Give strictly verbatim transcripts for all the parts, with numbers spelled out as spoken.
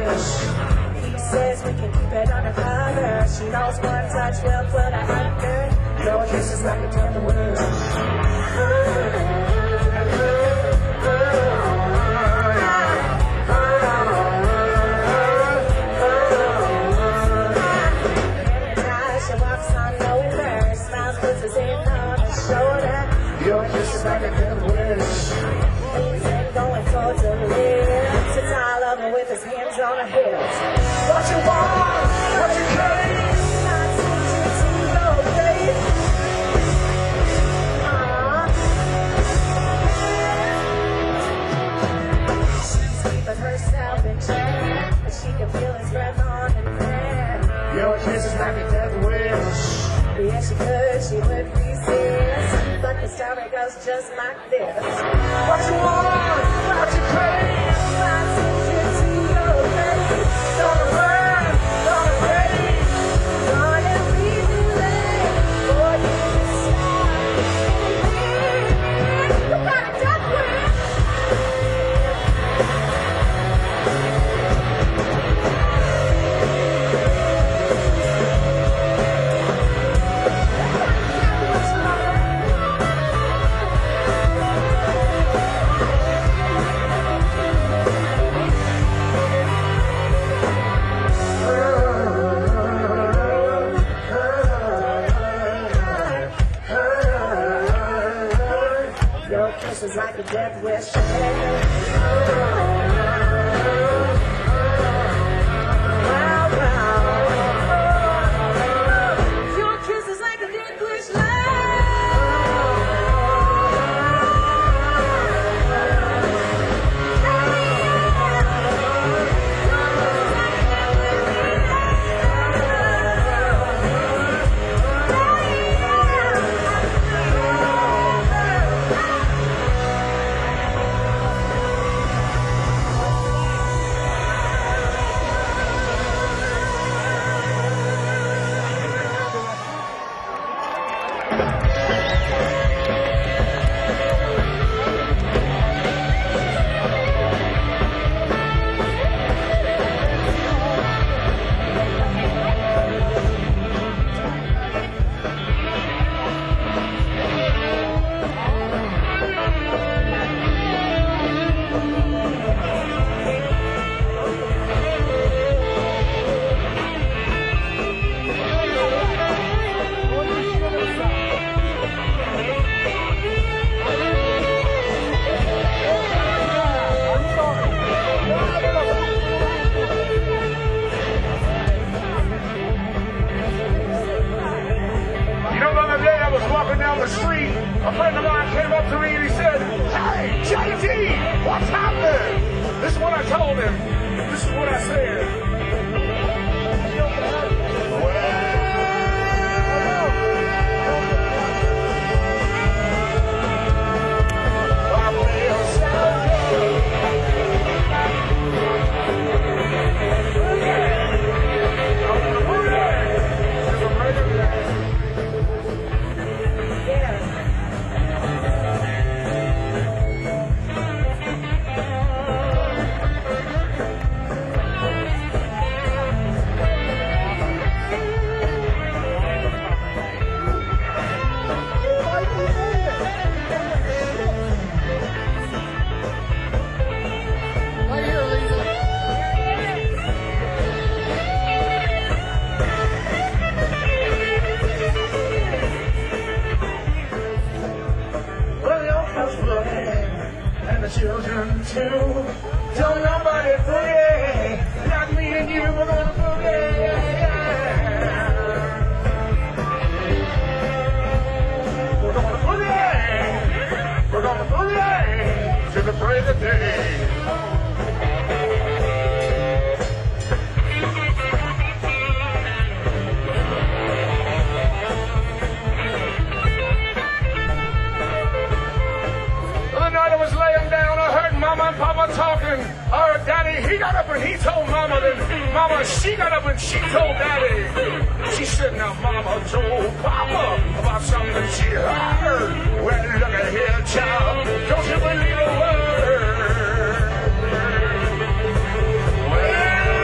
wish. He says we can keep it undercover. She knows one touch will put her under. Your kiss is like a death wish. Your kiss is like a death wish. He's ain't going towards the lips. It's all over with his hands on her hips. What you want, what you crave, I told you to go, babe. Aww. She's keeping herself in check, but she can feel his breath on her neck. Your kiss is like a death wish. Yeah, she could, she would resist, but the story goes just like this. What you want, what you crave, I send you to your place. Gonna run, gonna rave, gonna be delayed for you to stop. You got a death wish. Your kiss is like a death wish. Wow, wow. Your kiss is like a death wish. Down the street, a friend of mine came up to me and he said, "Hey, J D, what's happening?" This is what I told him. This is what I said. Children too. Don't nobody boogie. Not me and you, we're gonna boogie. We're gonna boogie. We're gonna boogie to the break of day. Mama and Papa talking. Our daddy, he got up and he told Mama. Then Mama, she got up and she told Daddy. She said, now Mama told Papa about something she heard. Well, look at here, child. Don't you believe a word? Well,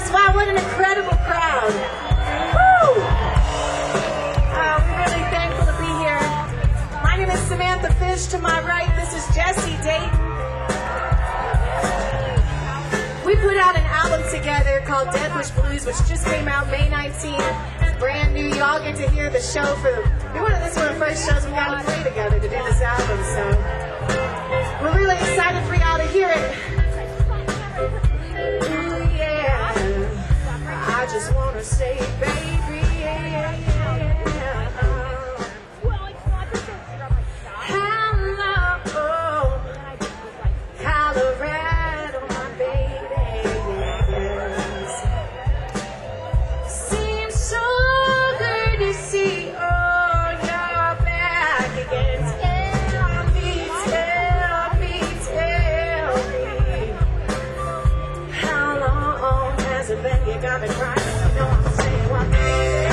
Yes, wow, what an incredible crowd. Woo! Uh, we're really thankful to be here. My name is Samantha Fish. To my right, this is Jesse Dayton. We put out an album together called Dead Wish Blues, which just came out May nineteenth. It's brand new. Y'all get to hear the show for the, this is one of the first shows we got to play together to do this album, so we're really excited for y'all to hear it. Ooh, yeah. I just want to say, baby, yeah, yeah, yeah. Hello, Colorado, my baby, yes. Seems so good to see, oh, you're back again. Tell me, tell me, tell me, how long has it been? You got me crying. You know I'm saying one thing.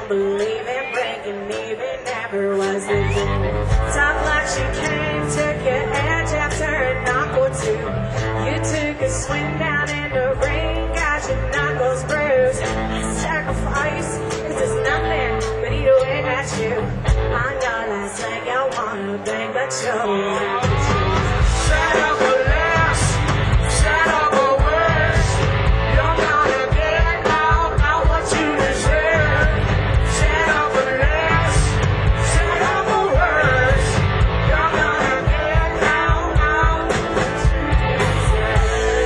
don't believe in breaking even, never was the dream. Talk like she came, took your edge after a knock or two. You took a swing down in the ring, got your knuckles bruised. Sacrifice, this is nothing but eat away at you. I know that's like I wanna bang, but you're shut up or less, shut up or worse. You're gonna get out, out what you deserve. Shut up or less, shut up or worse. You're gonna get out, out what you deserve.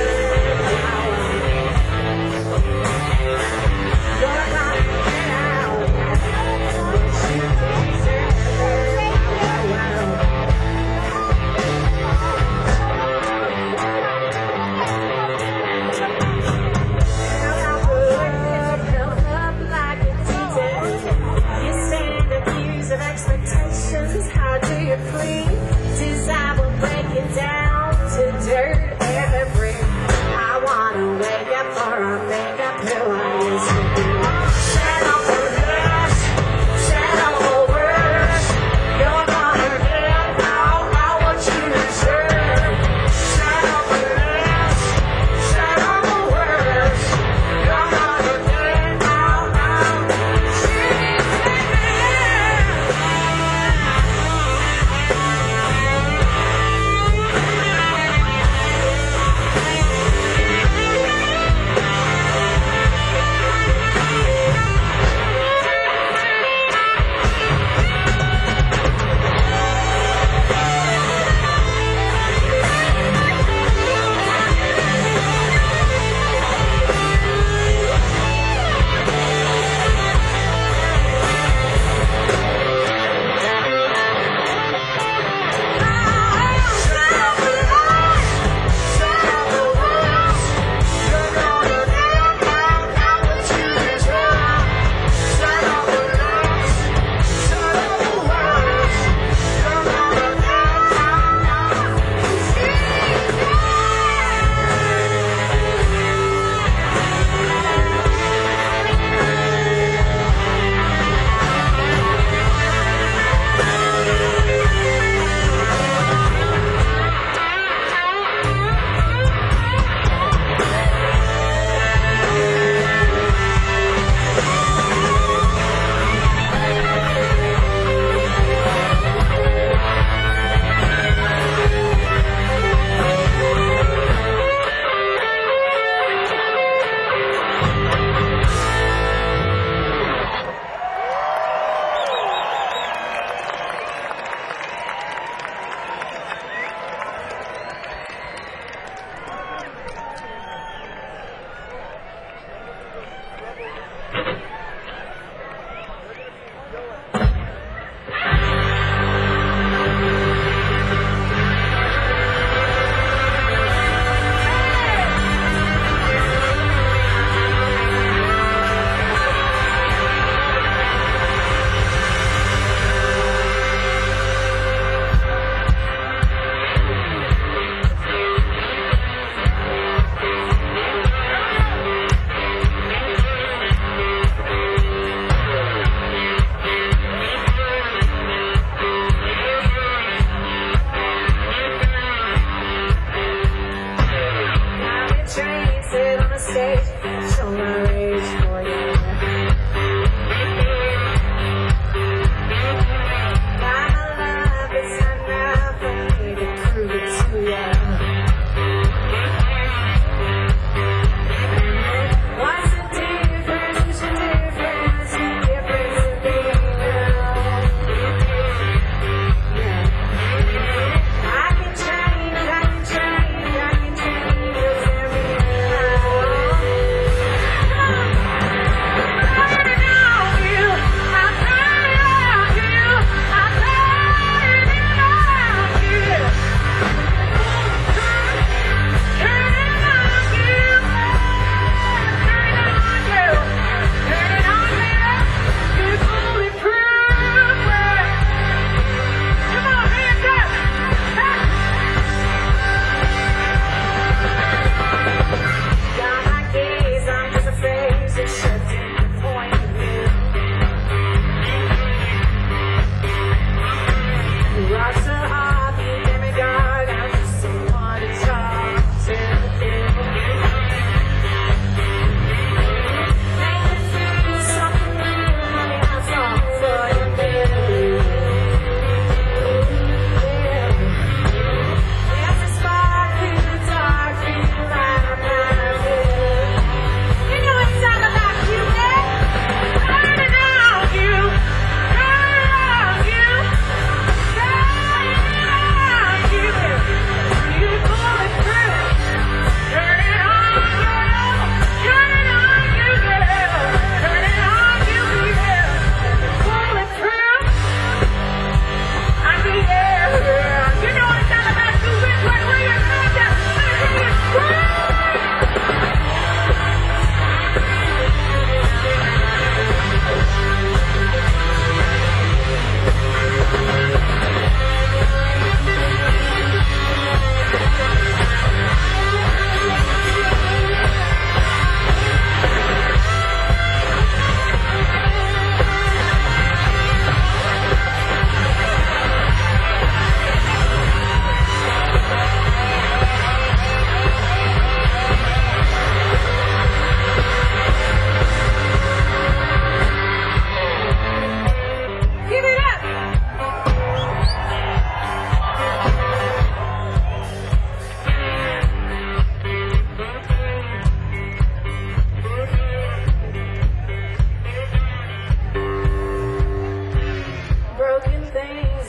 You're gonna get out what you deserve.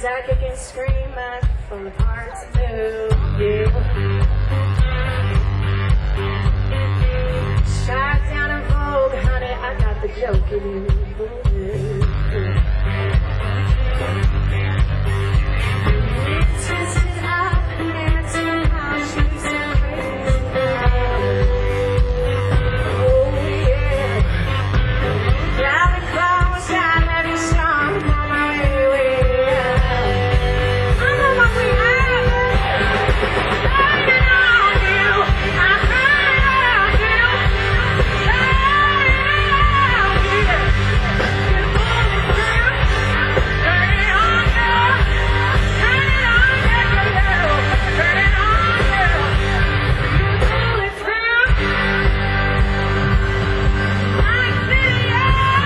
I kicking, screaming, full of heart to move you. Shot down in Vogue, honey, I got the joke in you. Twisted up and somehow she's so crazy. Oh yeah. Now the clouds got let me shine on my way. I'm on my way out. Hanging on you. I'm hanging on you. Hanging on you. You're moving through. Hanging on you. Hanging on you. Hanging on you. You're moving through. I see you.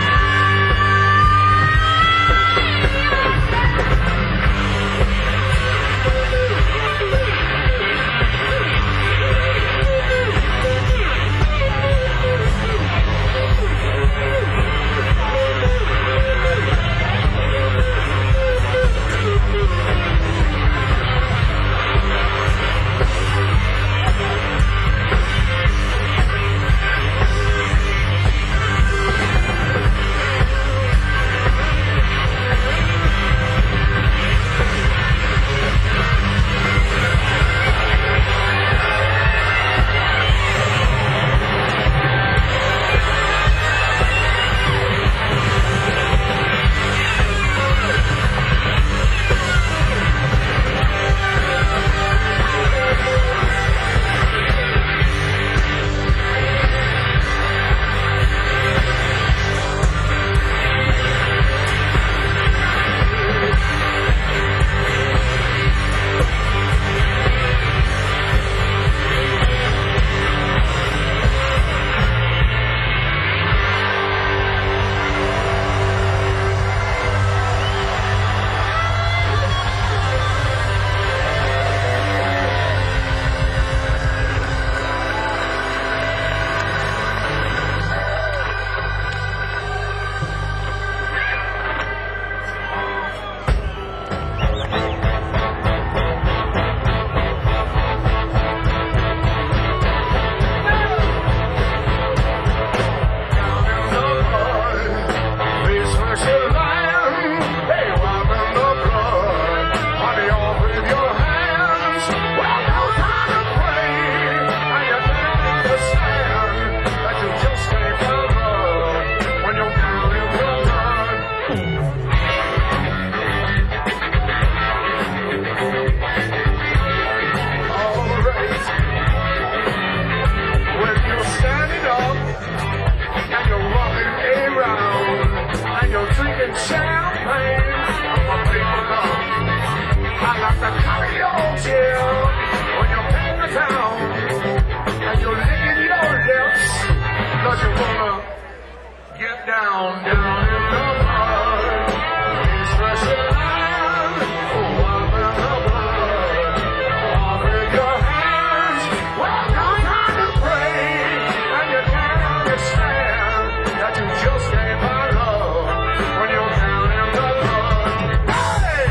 Down, down in the mud, it's fresh alive, oh, I'm in the blood, off with your hands, well, no time to pray, and you can't understand that you just can't buy love when you're down in the mud. Hey!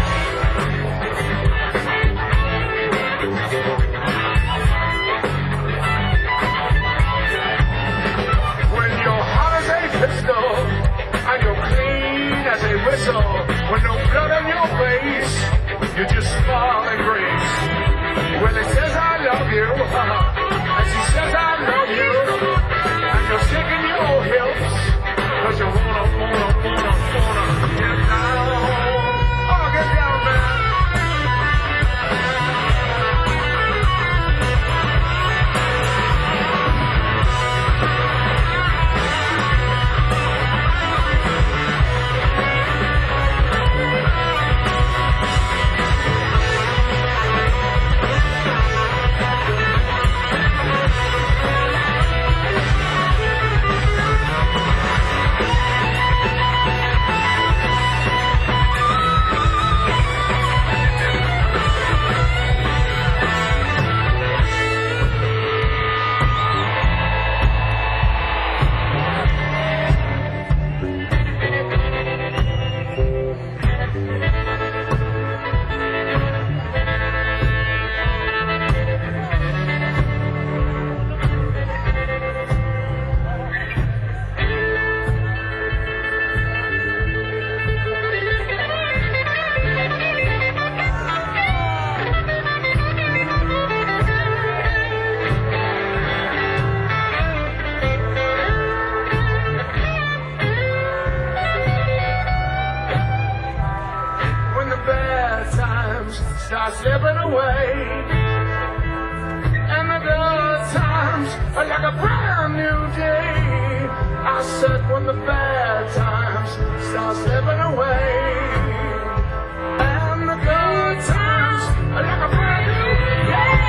When you're hot as a pistol, and you're clean as a whistle, with no blood on your face, you just smile and grace. Well, it says I love you, and she says I love you, and you're sick in your hips, cause you wanna, wanna, wanna, wanna get down. Oh, get down, man. start slipping away. And the good times are like a brand new day. I said when the bad times start slipping away. And the good times are like a brand new day.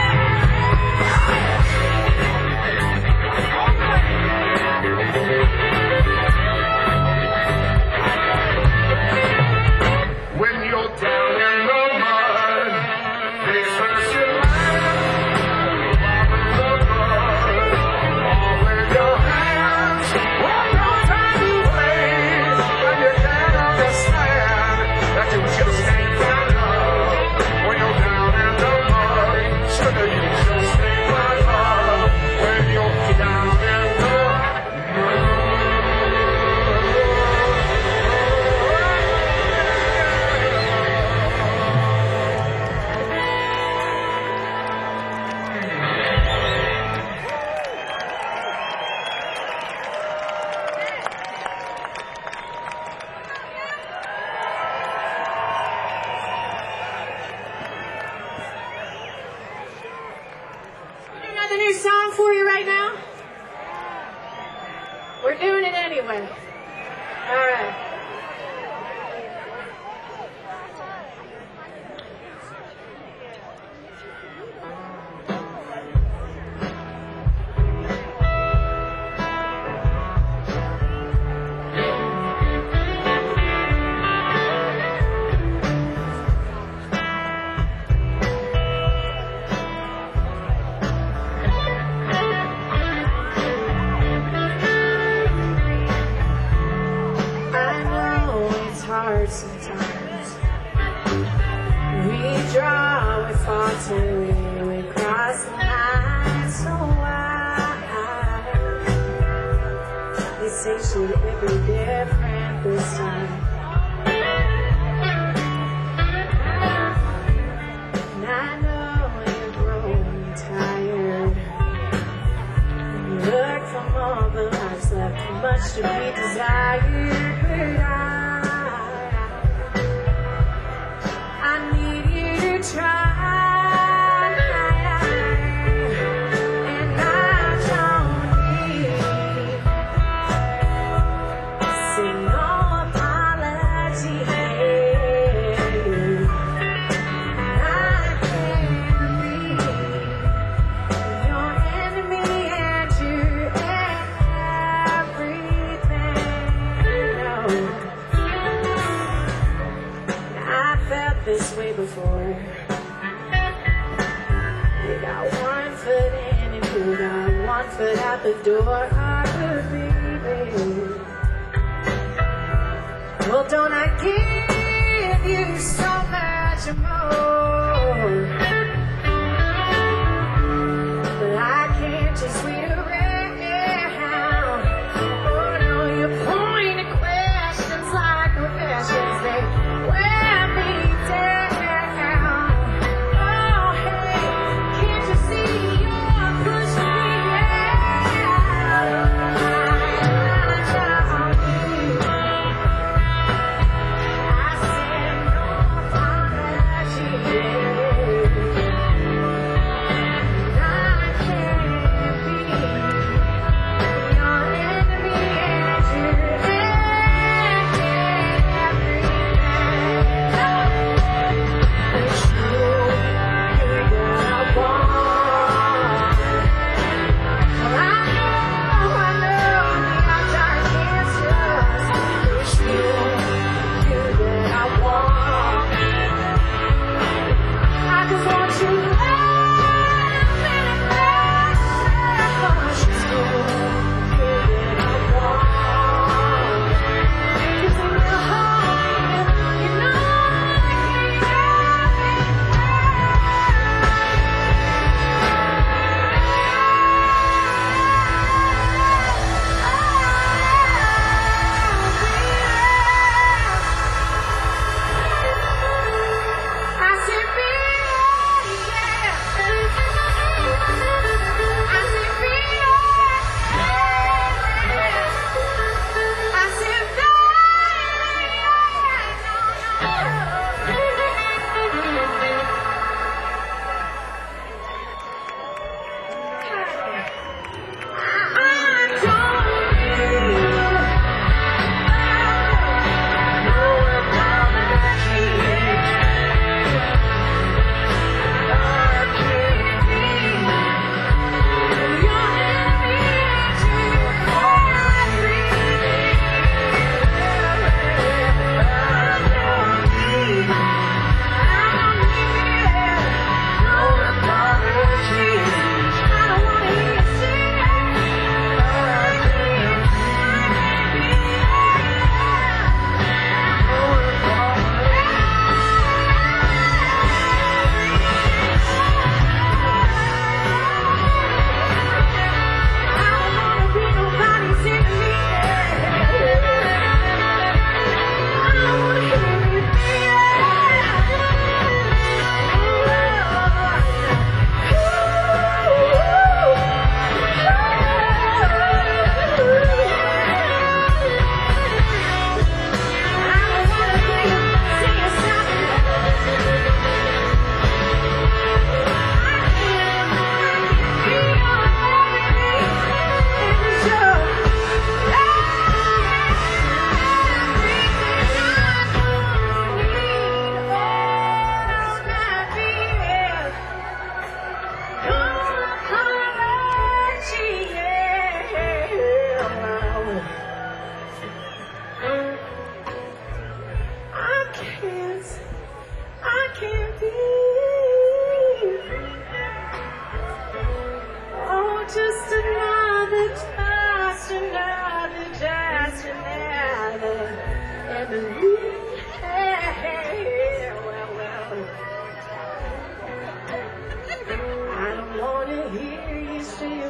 When you're down in the mud, they first you land, wiping the blood off with your hands. One more time you wait, and you can't understand that you just ain't got love. When you're down in the mud, sugar, you just ain't got love. When you're down in the mud. Another new song for you right now. We're doing it anyway. All right. Sometimes we draw, we fall to, we cross the line so wide. They say should it be different this time? And I know you're growing tired. You look from all the lives left, much to be desired, but I try, and I don't need say no apology. I can be your enemy and you everything. No, I felt this way before. You got one foot in and you got one foot out the door. I could be. Well, don't I give you so much more? But I can't just wait around. Oh no, you're pointing questions like questions. They wear me down. I said no apology. Hey, well, well. I don't wanna hear you say you're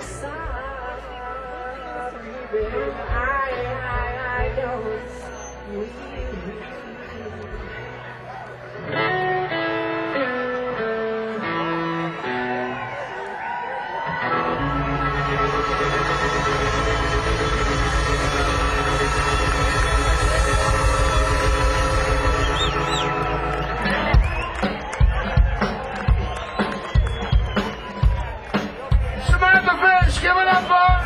sorry, baby. I, I, I don't. Samantha Fish, give it up, boy!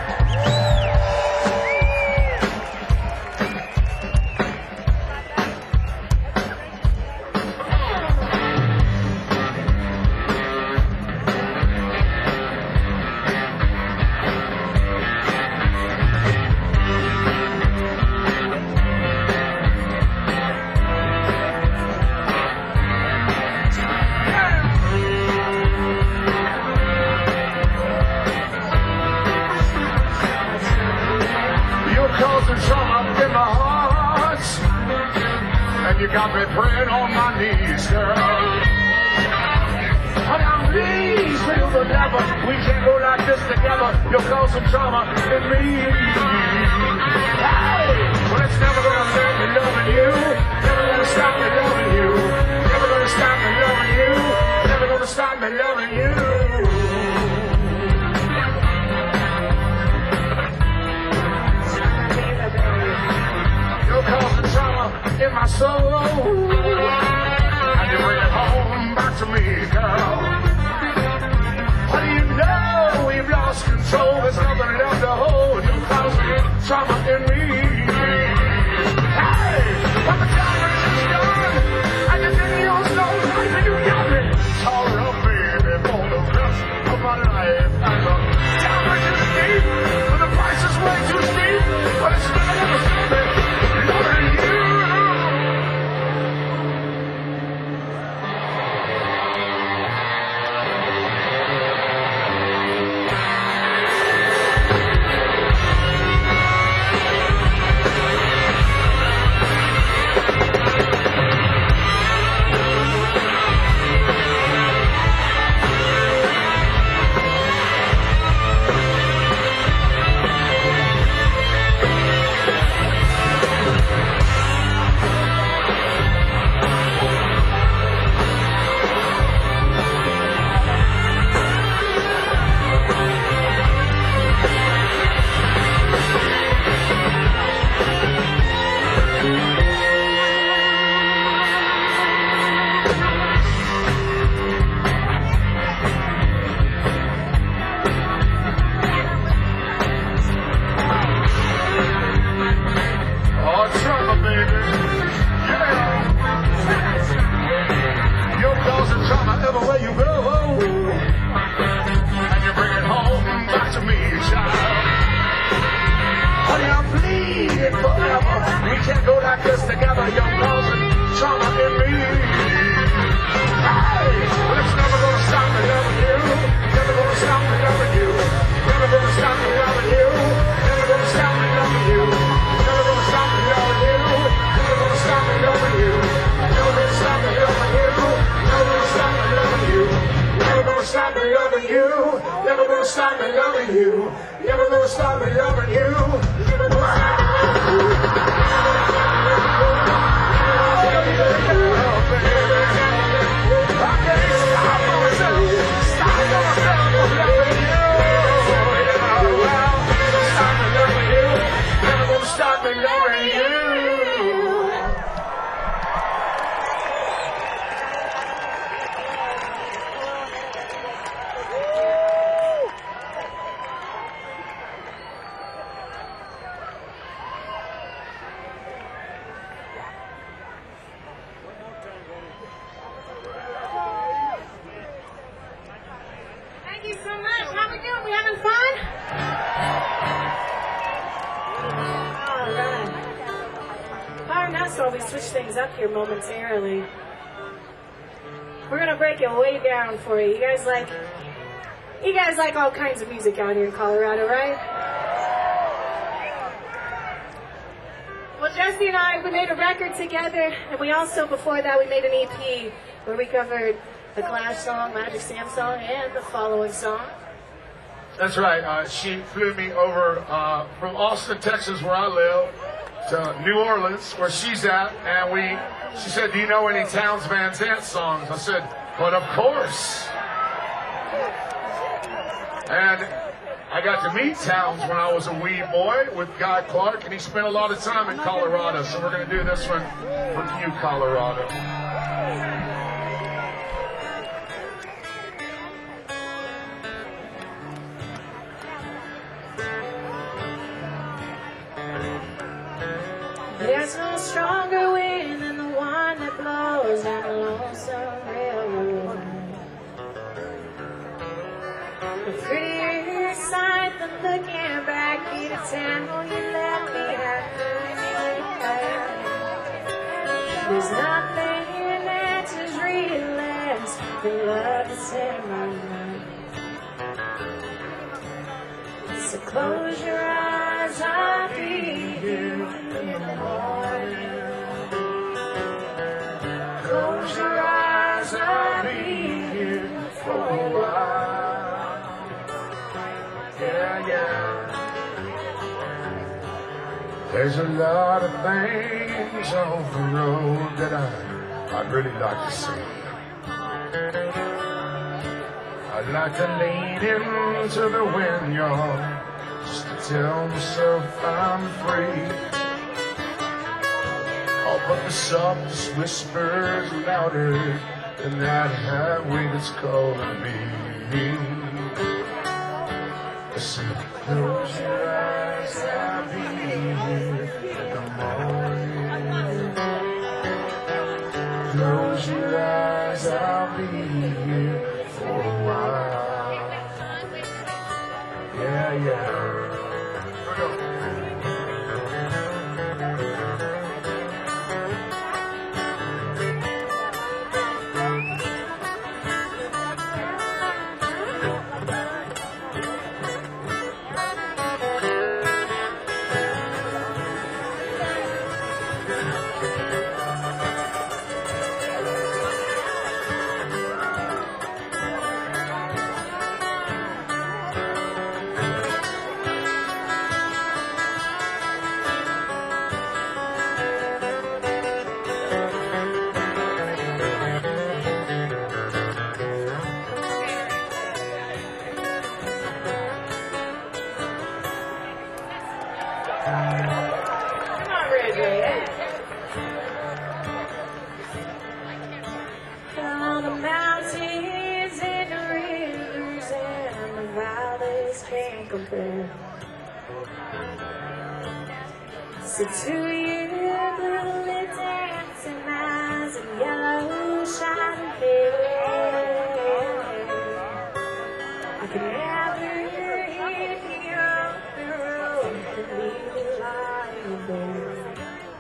Causing trouble in my heart, and you got me praying on my knees, girl. Honey, I'm pleased with the devil. We can't go like this together. You're causing trauma in me. Hey, well, it's never gonna stop me loving you. Never gonna stop me loving you. Never gonna stop me loving you. Never gonna stop me loving you. Causing trauma in my soul, and you bring it home back to me, girl. How do you know we've lost control? There's nothing left to hold. You're causing trauma in me. Hey, when the damage is done, and the video's no life, and you got me tore up, baby, for the rest of my life. And the damage is deep, but the price is way too steep. But it's never gonna stop me. Stop me loving you. Never gonna stop me loving you. Stop me loving you. Thank you so much. How we doing? We having fun? All right. Alright, now so we switch things up here momentarily. We're gonna break it way down for you. You guys like, you guys like all kinds of music out here in Colorado, right? Well, Well, Jesse and I, we made a record together, and we also, before that, we made an E P where we covered the Clash song, Magic Sam song, and the following song. That's right. Uh, she flew me over uh, from Austin, Texas, where I live, to New Orleans, where she's at, and we. She said, "Do you know any Townes Van Zandt songs?" I said, "But of course." And I got to meet Townes when I was a wee boy with Guy Clark, and he spent a lot of time in Colorado. So we're going to do this one for you, Colorado. There's no stronger wind than the one that blows down the lonesome railroad. A prettier sight than looking back in a town you let me have. There's nothing that's as real as the love that's in my mind. So close your eyes, I'll be here in the morning. Close your eyes, I'll be here for a while. Yeah, yeah. There's a lot of things on the road that I, I'd really like to see. I'd like to lean into the windyard just to tell myself I'm free. Oh, but the softest whispers louder than that highway that's calling me. I said, close your eyes, I'll be here in the morning. Close your eyes, I'll be here for a while. Yeah, yeah. Come on, Ridgeway. All the mountains and the rivers and the valleys can't compare. So to you, blue lit dancing eyes and yellow shining hair, I can never hit you up the road and leave you lying there.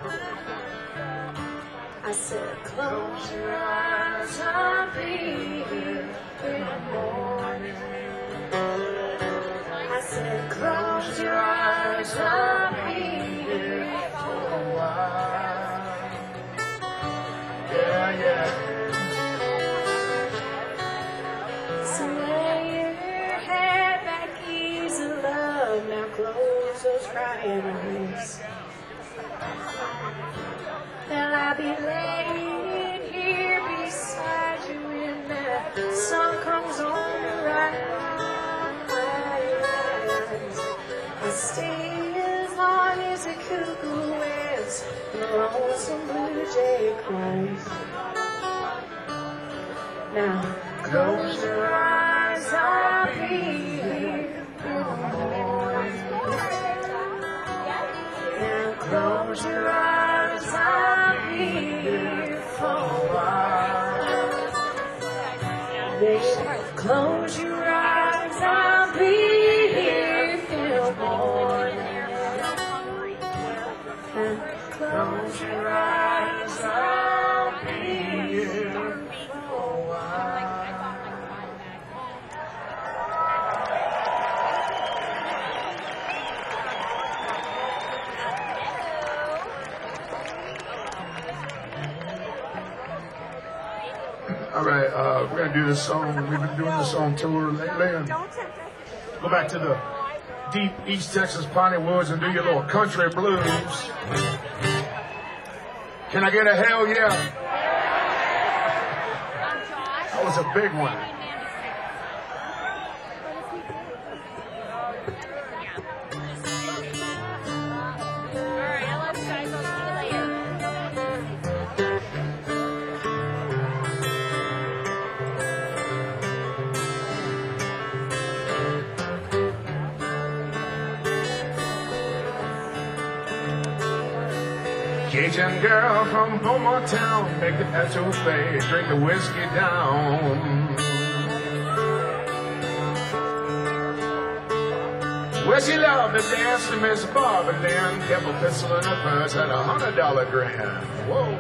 I said, close your eyes, I'll be here in the morning. I said, close your eyes, I'll be here for a while. Yeah, yeah. So lay your head back, easy love, now close those crying eyes. Then I'll be laying here beside you when that sun comes on the rise. I'll stay as long as a cuckoo wails and the lonesome blue jay cries. Now close your eyes, I'll be here in the morning. Now close your eyes, I'll be here for a while. Baby, close your eyes, I'll be here in the morning. And close your eyes, I'll be here for a while. All right, uh, we're gonna do this song. We've been doing this on tour lately. And go back to the deep East Texas piney woods and do your little country blues. Can I get a hell yeah? That was a big one. Cajun girl from Beaumont town, make the etouffee, drink the whiskey down. Well, she loved to dance to Miss Barbara Lynn, kept a pistol in her purse, had a hundred dollar grin. Whoa.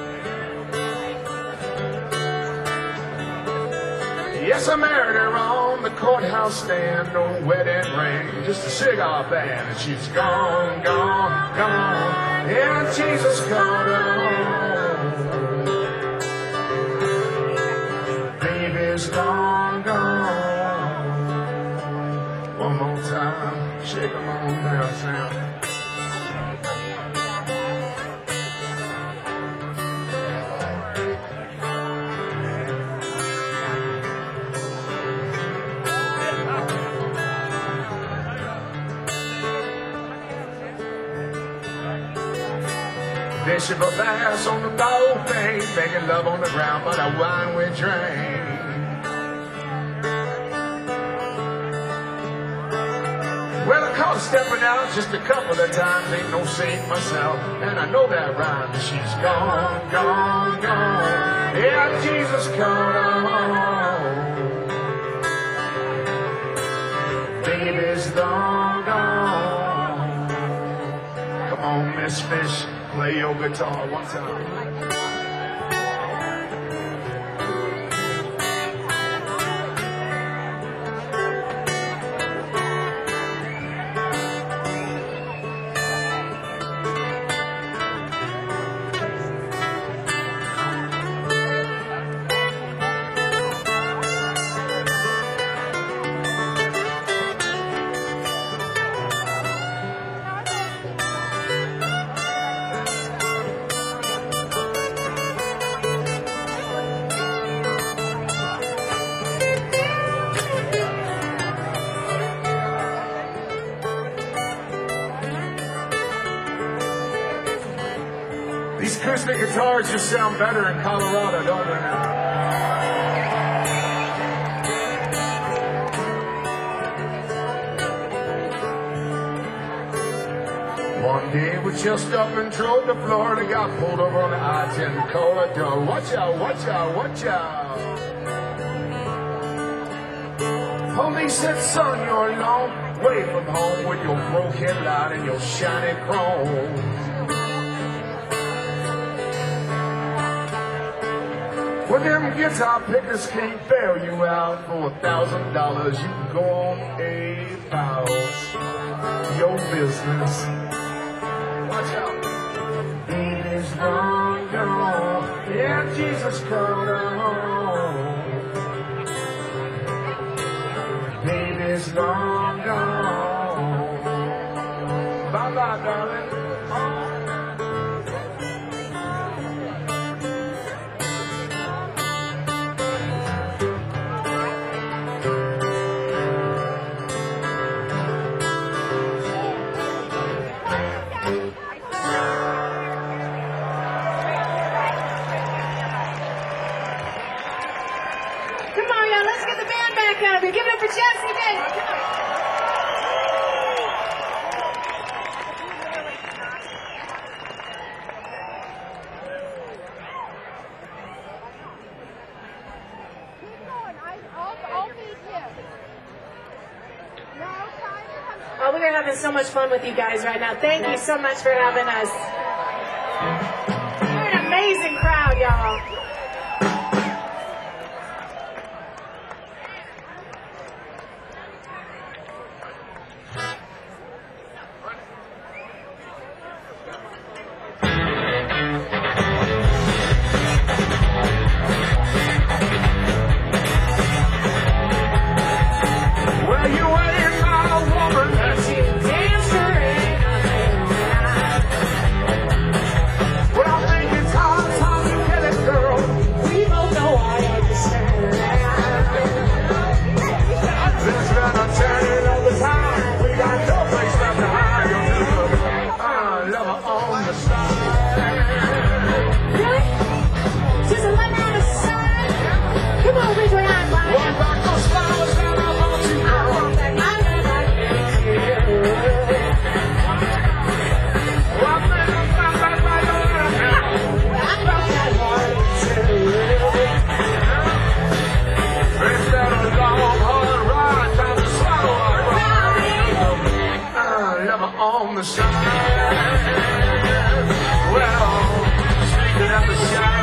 Yes, I married her on the courthouse stand, no wedding ring, just a cigar band, and she's gone, gone, gone. Yeah, Jesus called her home. Baby's gone, gone. One more time, shake 'em on down, Sam. Bishop of Bass on the boat thing, making love on the ground, but our wine we drank. Well, I caught her stepping out just a couple of times, ain't no saint myself, and I know that rhyme, but she's gone, gone, gone. Yeah, Jesus called her home. Baby's gone, gone. Come on, Miss Fish. Play your guitar one time. These acoustic guitars just sound better in Colorado, don't they? One day we just up and drove to Florida, got pulled over on the I ten corridor. Watch out, watch out, watch out. Police said, son, you're a long way from home with your broke headlight and your shiny chrome. Well, them guitar pickers can't bail you out for a thousand dollars. You can go on a pause. Your business. Watch out. Baby's gone, gone. Yeah, Jesus called her home. Baby's gone, gone. Bye-bye, darling. Come on, y'all, let's get the band back out of here. Give it up for Jesse Bates. Come on. Oh, we're having so much fun with you guys right now. Thank you so much for having us. You're an amazing crowd, y'all.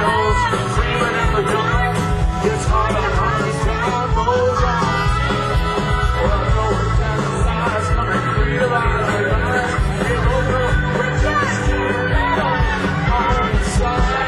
shadows, dreaming in the dark. It's hard to hide as time goes on. Well, I know it's that the lies coming real out of lies. You don't know, we're just chilling on the side.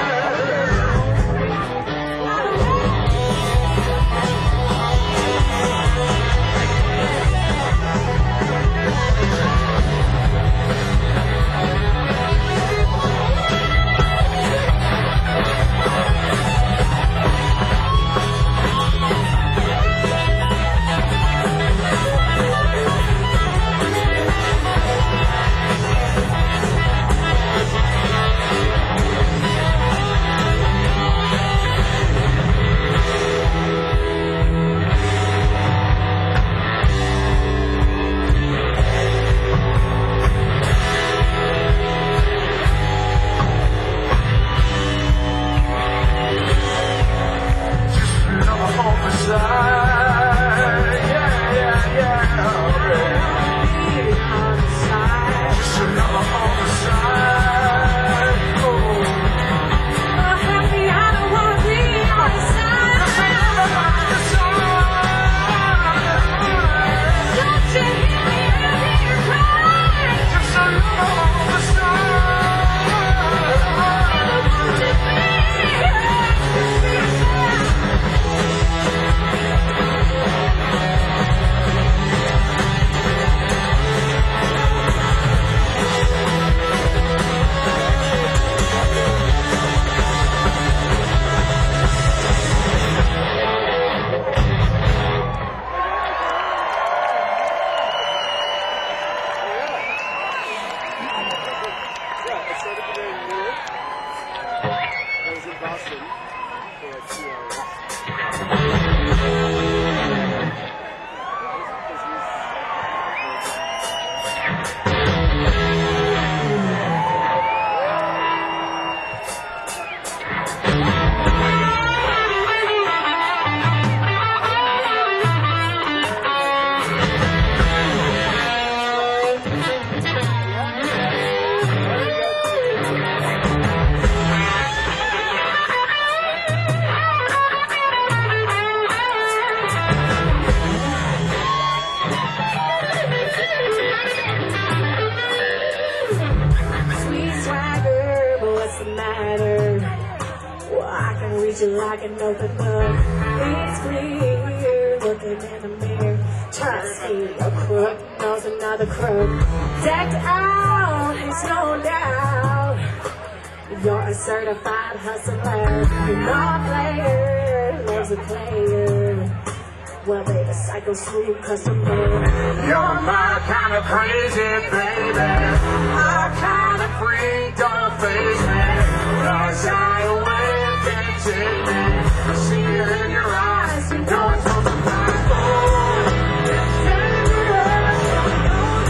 Like an open book, it's clear. Looking in the mirror, trust me, a crook knows another crook. Decked out, it's no doubt. You're a certified hustler. You're not a player, loves a player. Well, baby, a psycho smooth customer. You're my kind of crazy, baby. My kind of freak, don't face me. Don't shy away. Take me. I see it in your eyes. You know it's on the mind. Oh, it's dangerous. Oh,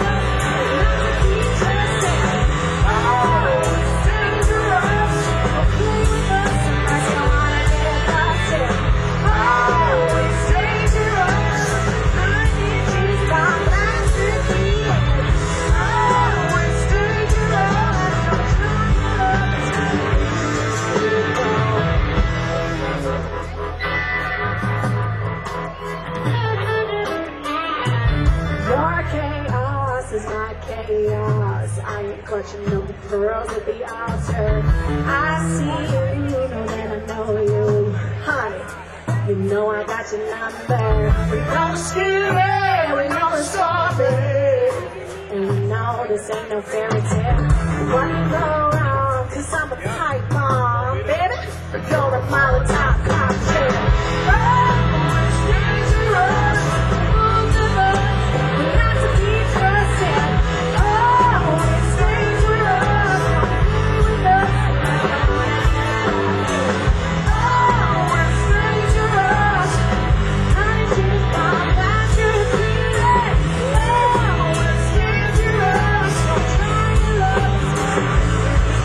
it's dangerous. Play with us. That's how I get past it. Oh, it's dangerous. I need you by masterpiece. Oh, it's dangerous. I'm trying to love you. Is my chaos. I ain't clutching no pearls at the altar. I see you, you know that I know you, honey. You know I got your number. We know the scary, we know the story, and we know this ain't no fairy tale. What can go wrong? Cause I'm a pipe bomb, baby. You're a Molotov cocktail. Oh, it's dangerous. We'll never, we're not to be trusted. Oh, it's dangerous. Don't play with us. Oh, it's dangerous. I just thought that you'd feel it. Oh, it's dangerous. Don't try to love us.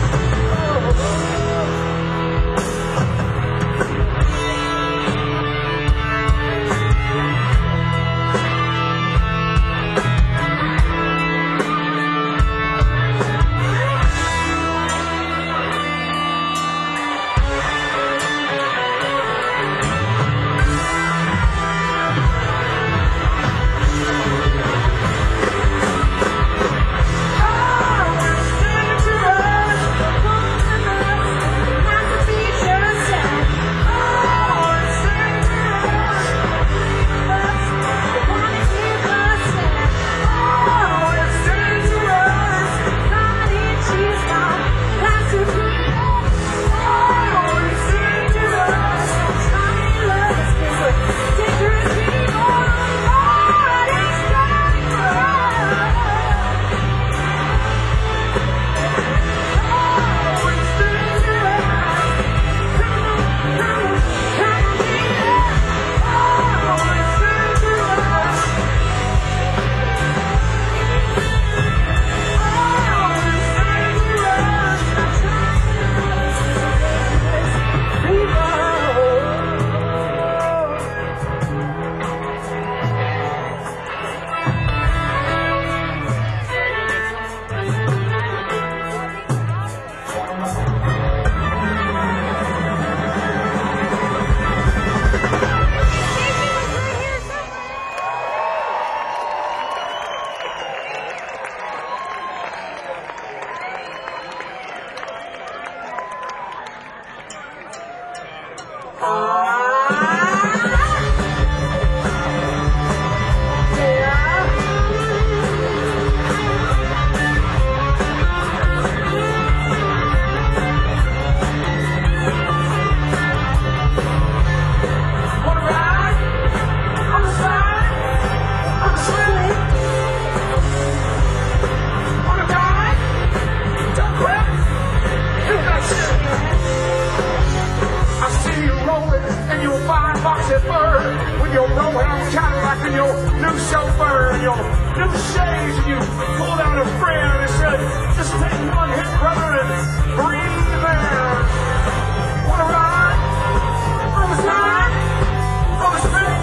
With your Rohan Cadillac and your new chauffeur and your new shades, and you pulled out a friend and said, just take one hit, brother, and breathe in. Wanna ride? On the side? On the street?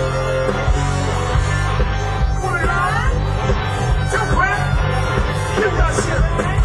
Wanna ride? Jump quick? You got shit.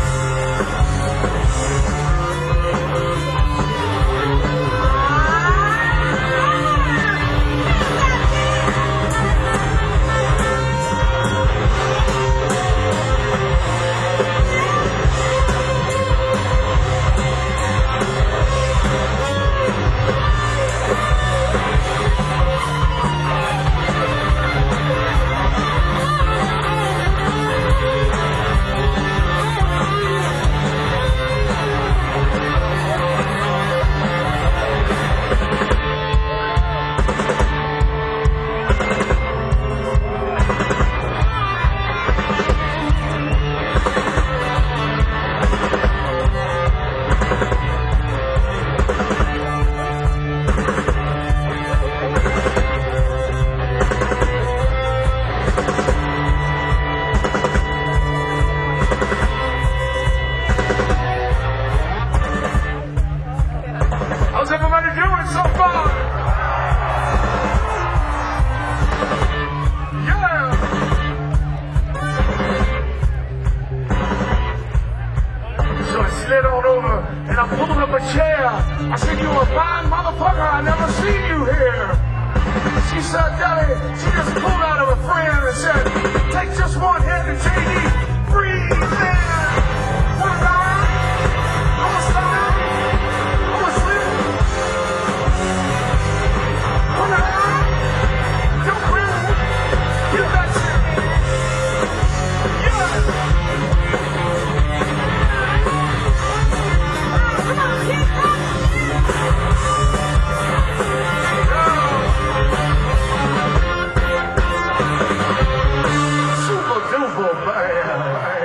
How's everybody doing so far? Yeah! So I slid on over and I pulled up a chair. I said, you a fine motherfucker, I never seen you here. She said, Daddy, she just pulled out of a friend and said, take just one hit and J D, breathe in. One ride, I'm a slide, I'm a slip. One ride, don't quit, you got shit. Yeah. Super duper bad.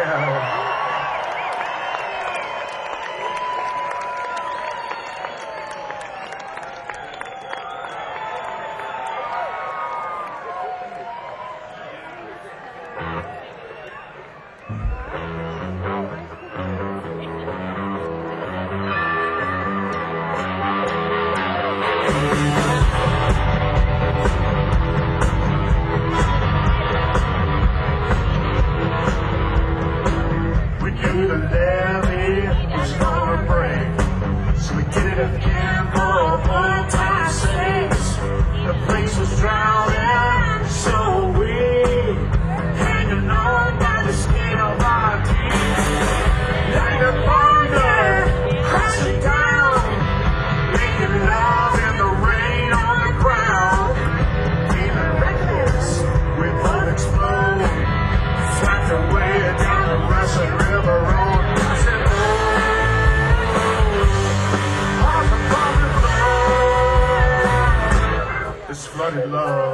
We knew the levee was gonna break, so we did it again for old time's sakes. The place was drowning, so we hanging on by the skin of our teeth. Like the thunder crashing down, making love in the rain on the ground. Feeling reckless, we both explode, swept away down the Russian River Road. I said, oh, heart from flooded love. This flooded love.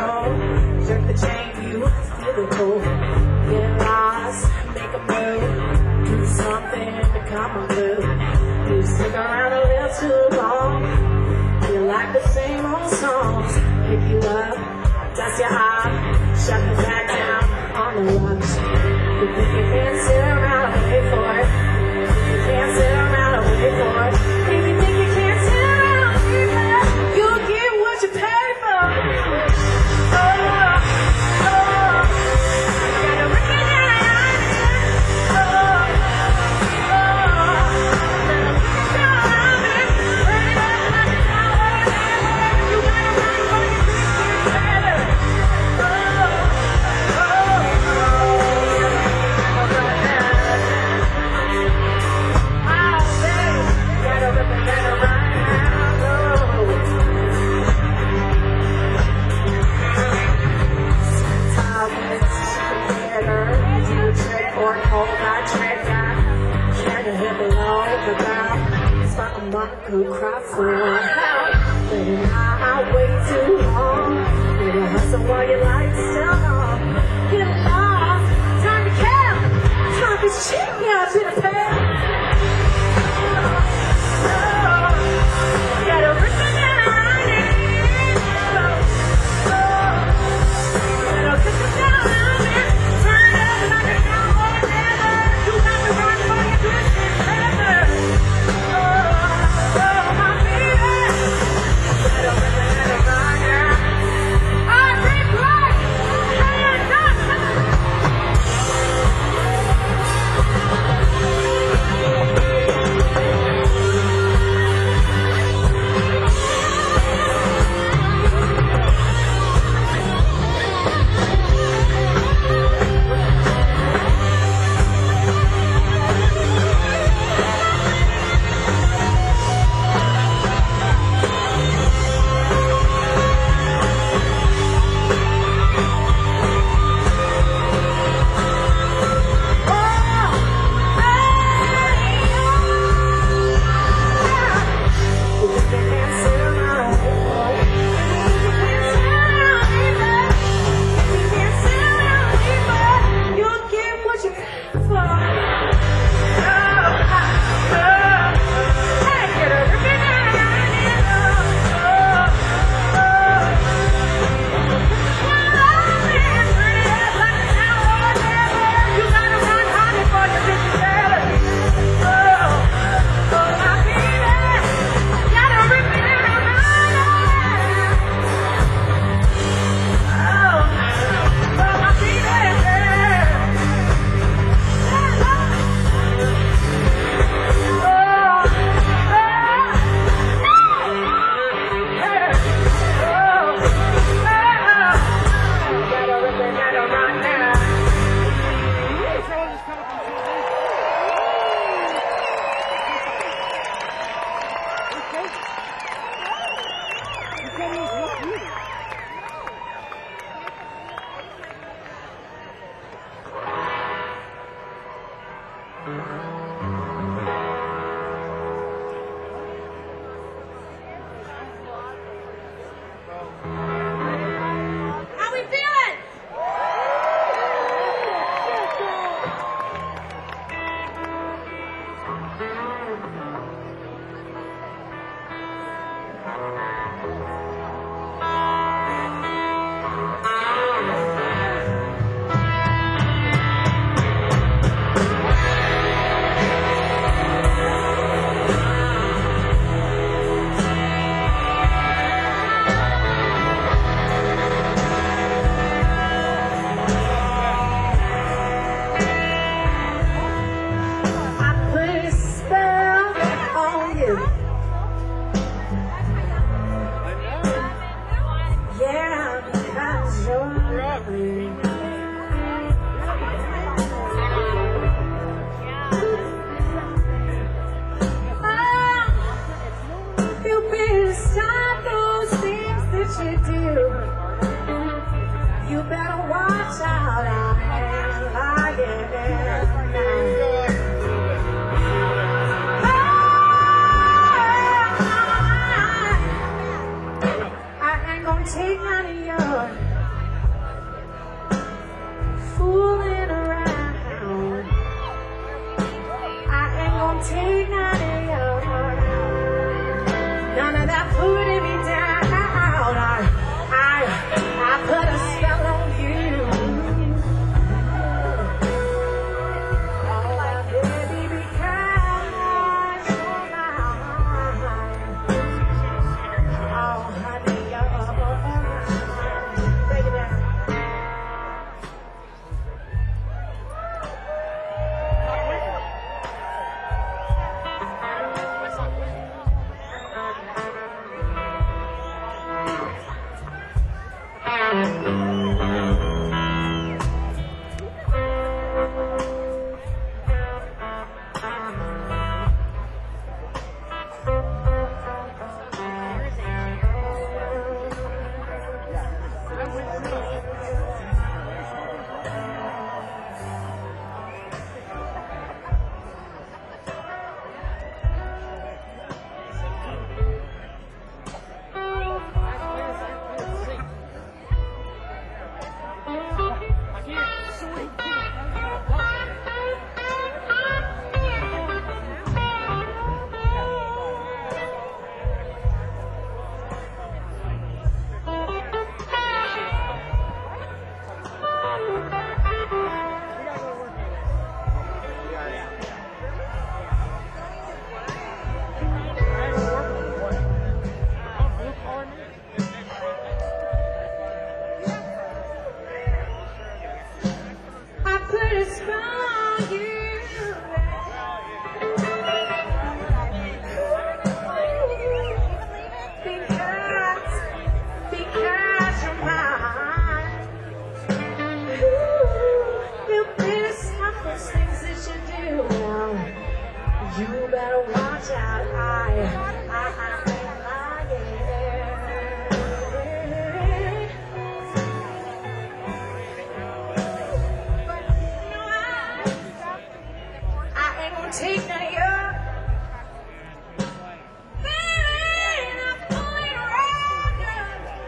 soul. Jerk the chain, you feel the pull. Get lost, make a move. Do something to come unglued. You stick around a little too long. You like the same old songs. Pick you up, dust your eye, shut you back down on the rocks. You think you can sit around and wait for it. You can't sit around and wait for it. If you think you can't sit around and wait for it, you'll get what you pay for. Oh, oh, gotta recognize it. Oh, oh, better put it down on it. Burn it up like it's not whatever. You gotta run for your dreams, get better. Oh, oh, who cry for help, but now I wait too long. Maybe hustle while your lights still on. Get lost, time to count, time to cheat me out to the past. Gotta rip it down, gotta rip it down, turn it up like it's not whatever. You got to run for your twisted feather. How we feeling? You better watch out, I'm lying. I ain't gonna take none of yours. I put a spell on you. Because, because you're mine. Ooh, you better stop those things that you do now. You better watch out. I, I, I, I, I ain't gonna take none of your feeling. I'm pulling around you.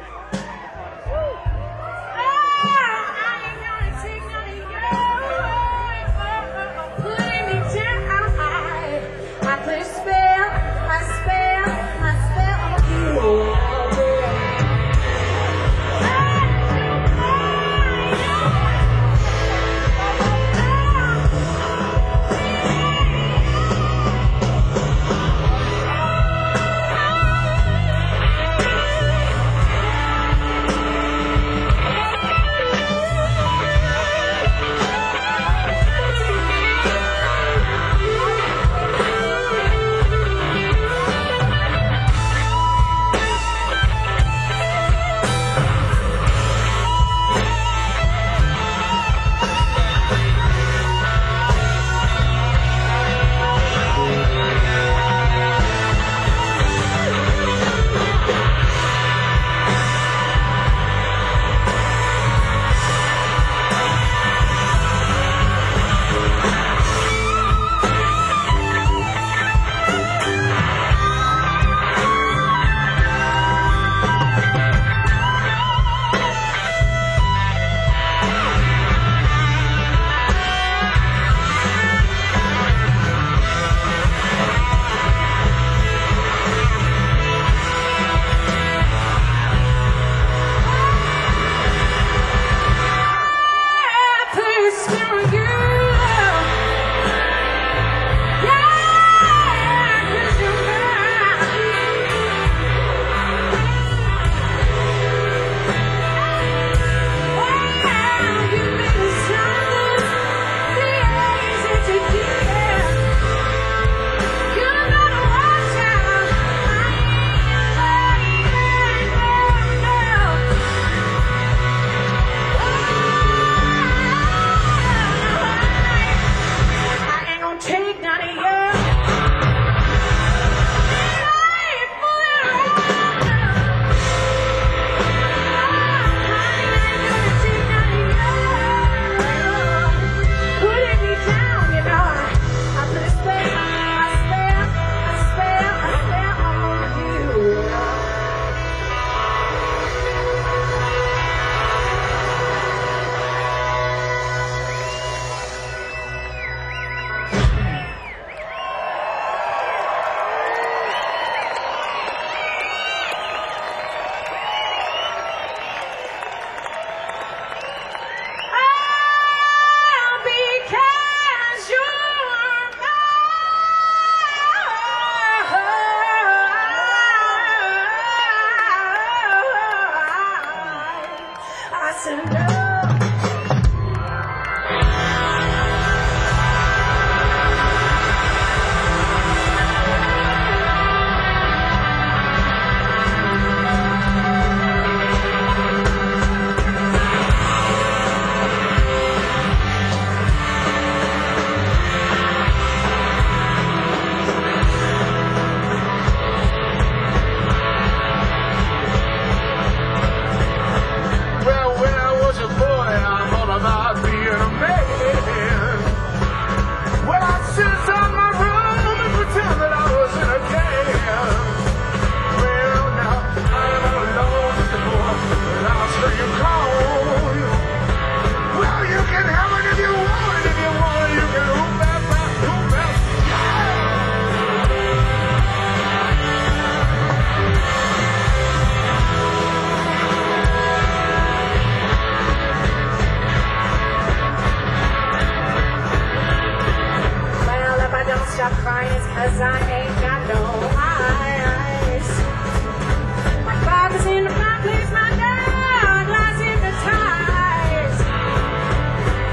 Oh, I ain't gonna take none of your pulling me down. I put a spell, I spell, I spell.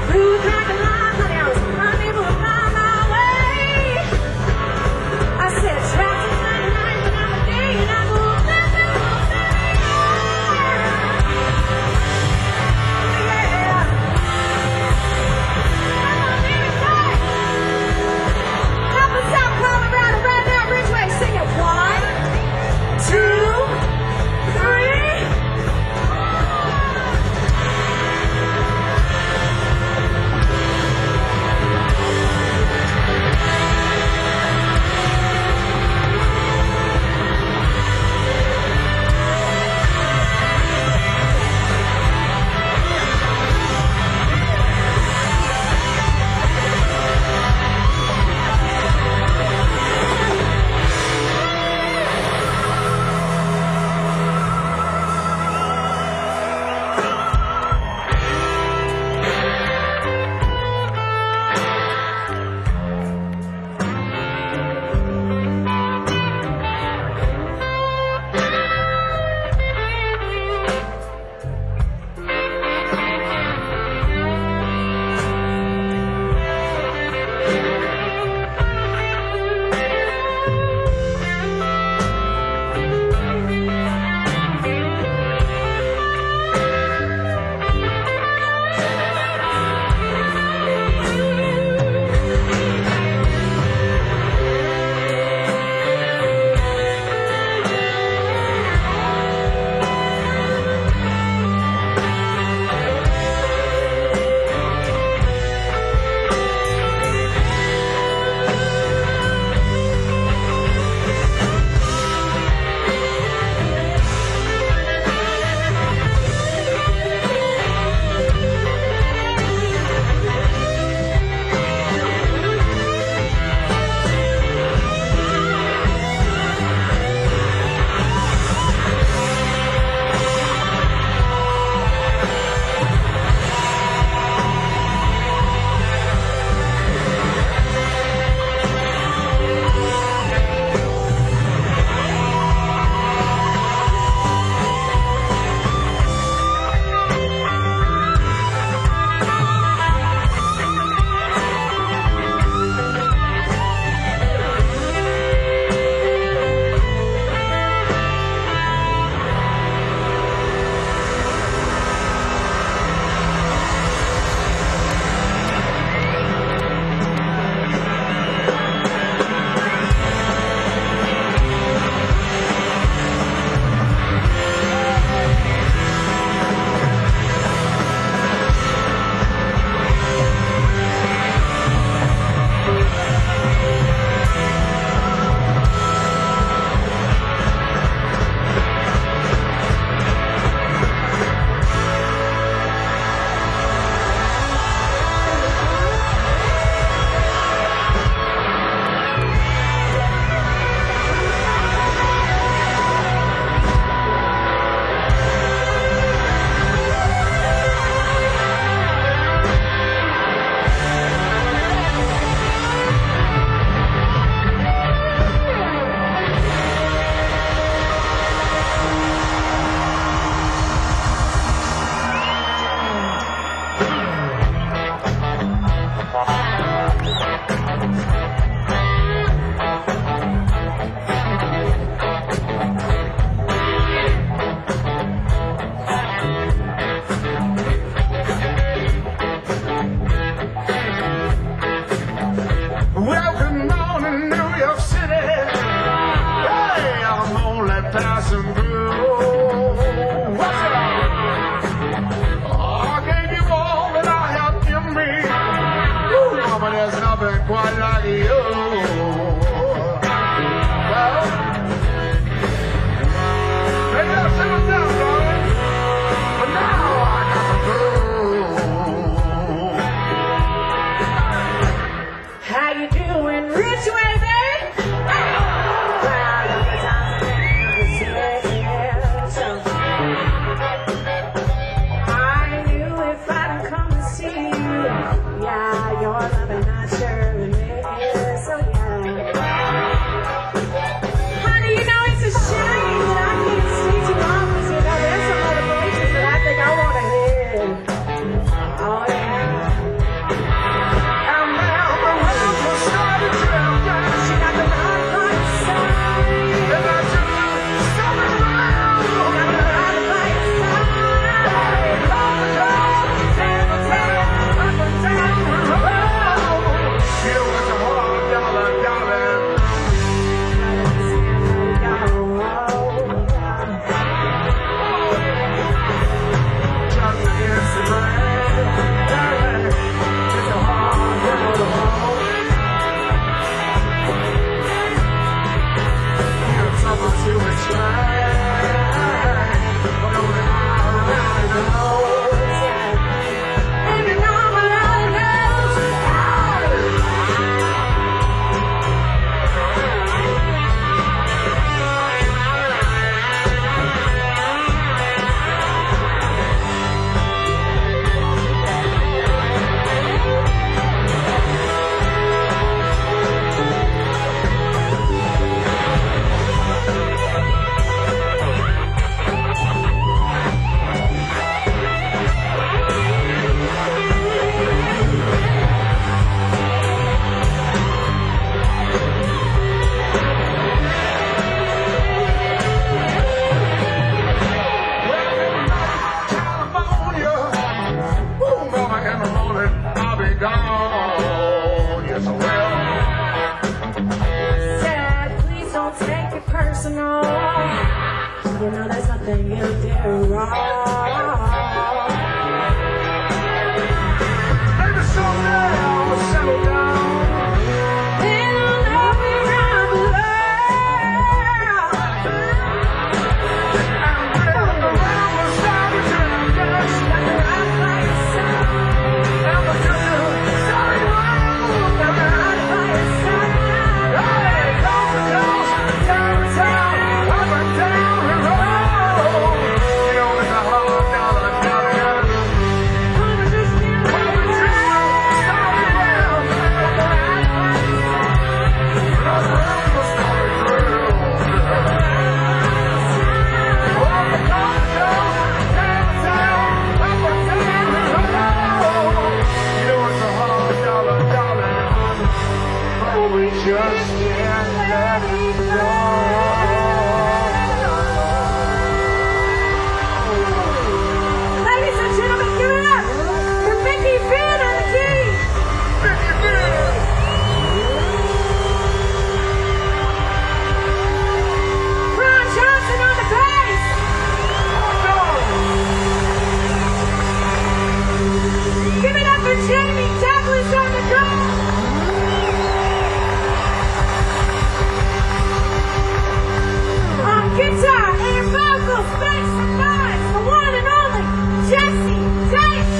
Through the crack of life, honey, I was unable to find my way. I said, trapped in my life, and I'm a day, and I go, nothing will save me. Yeah. Come on, baby, say it. Up in South Colorado, right now, Ridgeway, sing it. One, two, three. Quite like you. Well, maybe I'll settle down, darling. But now I gotta go. How you doing, Ridgeway, baby? Well, you got time to so I knew if I'd come to see you, yeah, your love and not sure. So yeah. Honey, you know it's a shame that I can't see too often. You know, there's some other places that I think I want to hit. Oh yeah. something you did wrong. Baby, slow down, settle down. Little love around the world. And when the rain was starting to dance, Like a rock by your side. and the tender started to roll. Like a rock by your side. Hey, coast to coast, town to town, up and down the road. You know it's a hard dollar, dollar. Come and just feel When like we just start around, a rock by your side. the rain was starting to roll. Up the coast to coast, town to town, up and down the road. You know it's a hard dollar, dollar. But we just can't let it go. Ladies and gentlemen, give it up for Vicky Finn on the keys. Vicky Finn. Ron Johnson on the bass. Give it up for Jamie Douglas on the drums. On guitar and vocals, bass and noise, the one and only Jesse Tate.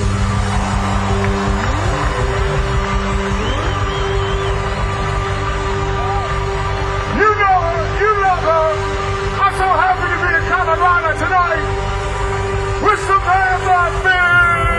You know her, you love her. I'm so happy to be in Colorado tonight with Samantha Fish.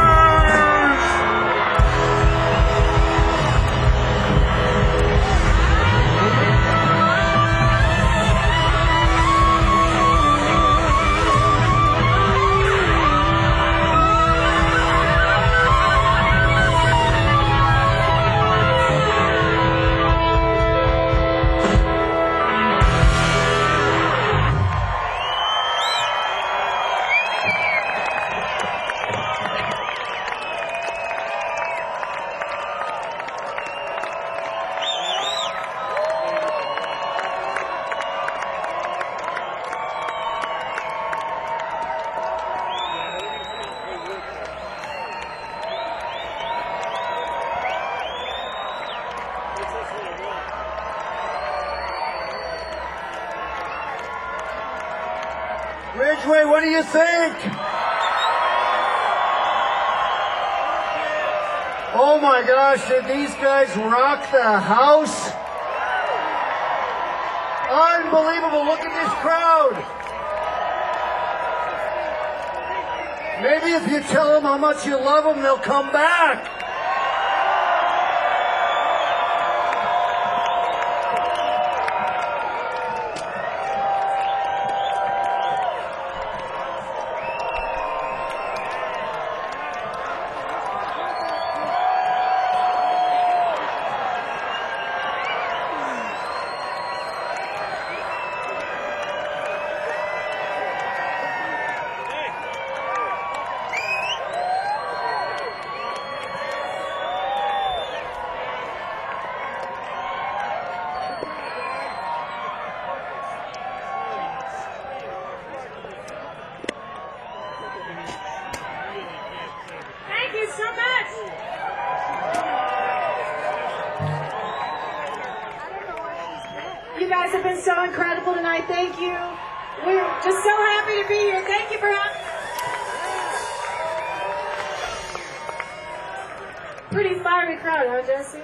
Ridgeway, what do you think? Oh my gosh, did these guys rock the house? Unbelievable, look at this crowd. Maybe if you tell them how much you love them, they'll come back. Thank you so much. You guys have been so incredible tonight. Thank you. We're just so happy to be here. Thank you for having Pretty fiery crowd, huh, Jesse?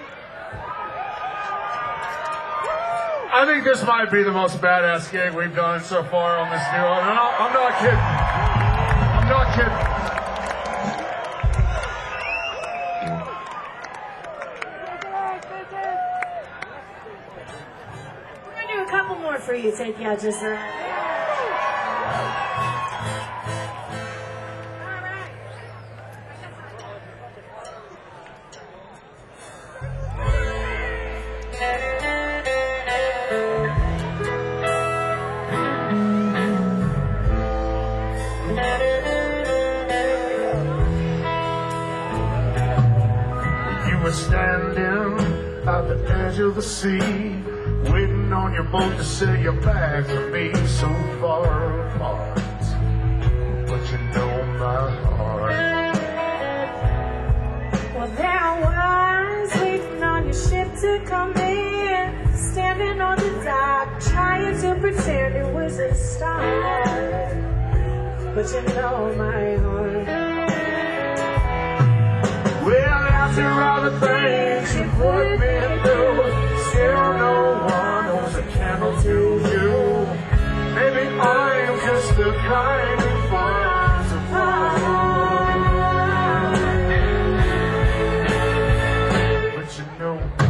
I think this might be the most badass gig we've done so far on this deal. I'm not, I'm not kidding. I'm not kidding. We're gonna do a couple more for you. Take you out just around. All right. You were standing at the edge of the sea, waiting waiting on your boat to sail you back from me so far apart. But you know my heart. Well, there I was, waiting on your ship to come in, standing on the dock, trying to pretend it was a star. But you know my heart. Well, after all the things you put me through, still no one owns a candle to you. Maybe I'm just the kind who falls apart. But you know my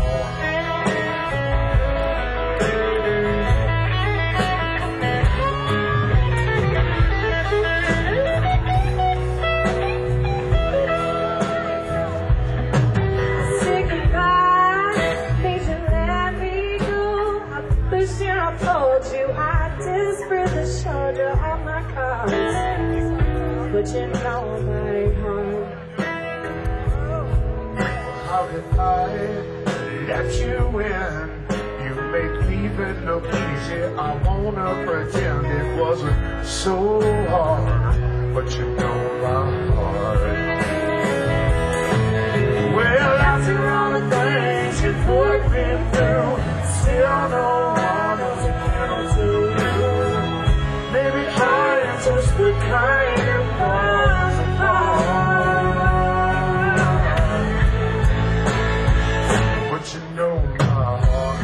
I told you I desperate the shoulder of my cards, but you know my heart. how did I let you in? You make leaving look easy. I wanna pretend it wasn't so hard, but you know my heart. Well, after all the things you put me through, still no one else can do you. Maybe I am just the kind who falls apart. But you know my heart.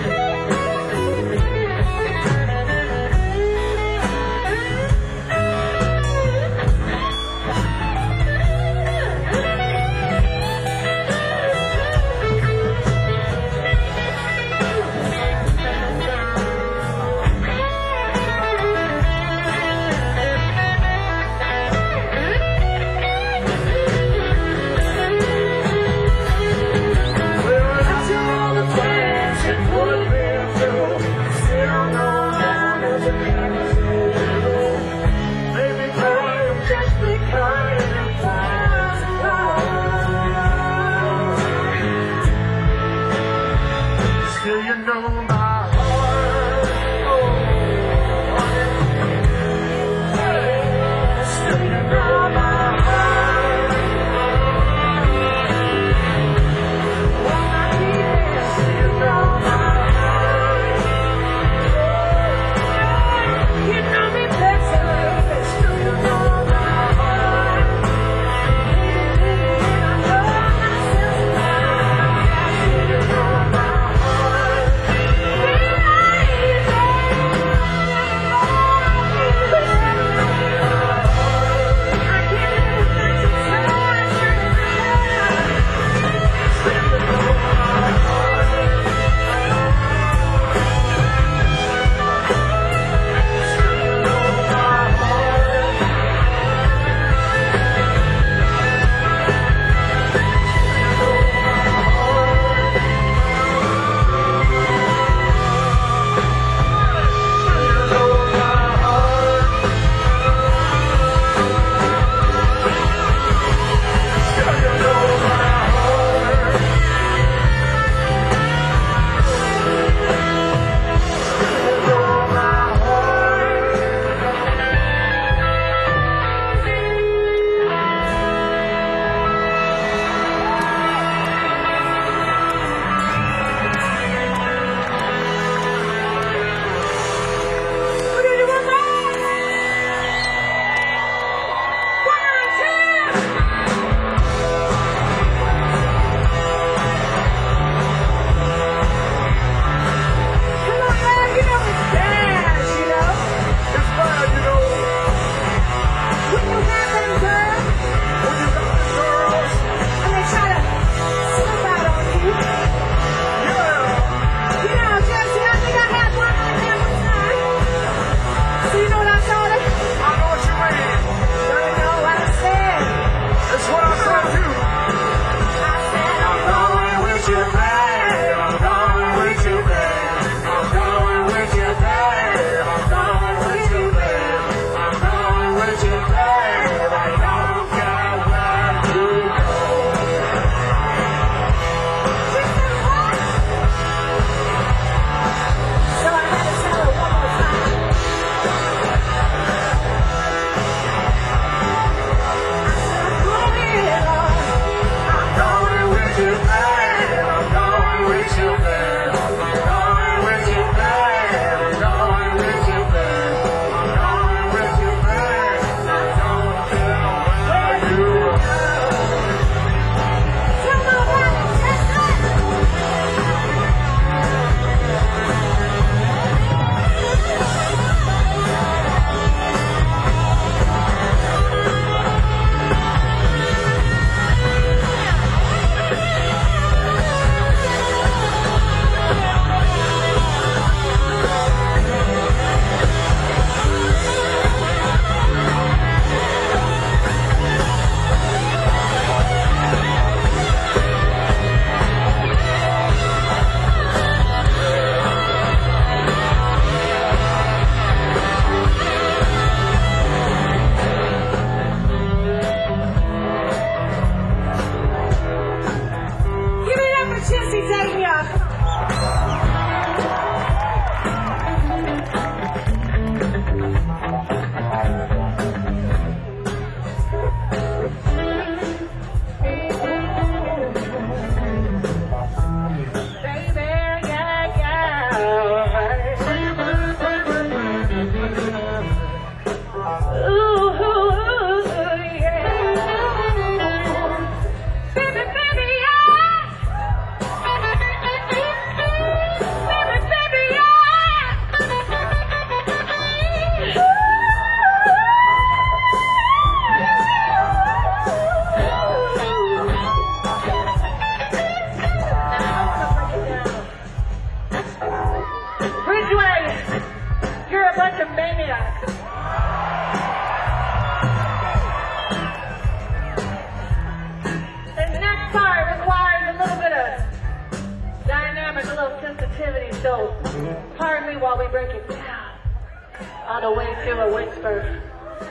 So, pardon me while we break it down. On the way to a whisper.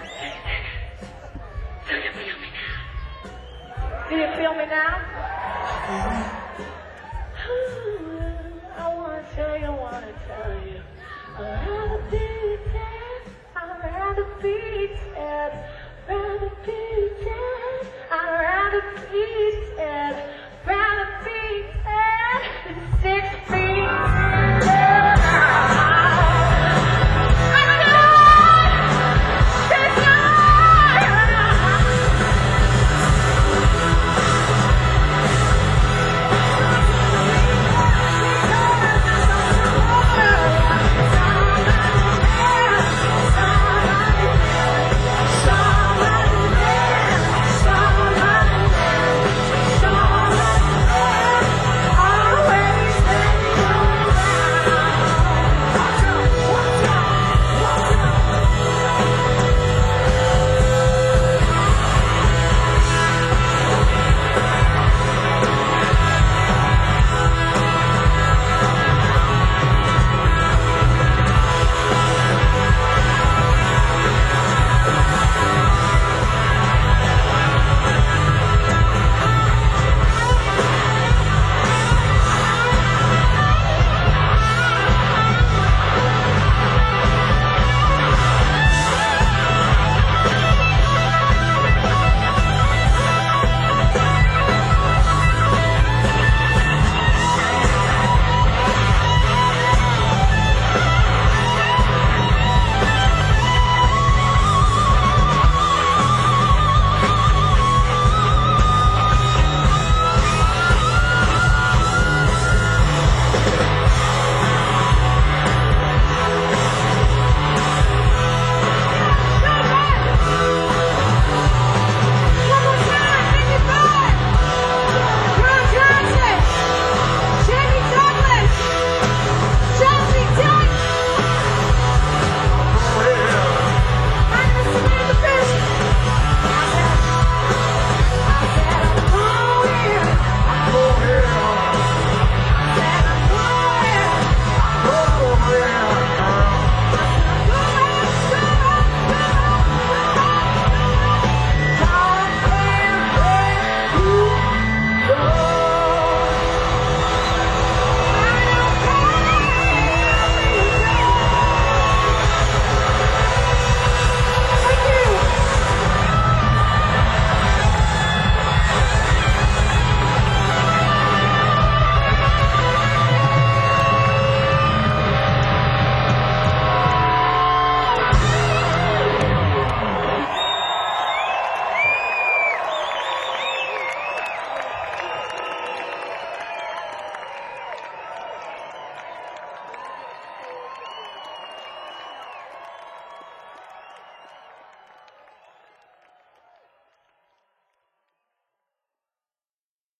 Do you feel me now? I wanna tell you, I wanna tell you. I'd rather be dead. I'd rather be dead. Rather be dead. I'd rather be dead.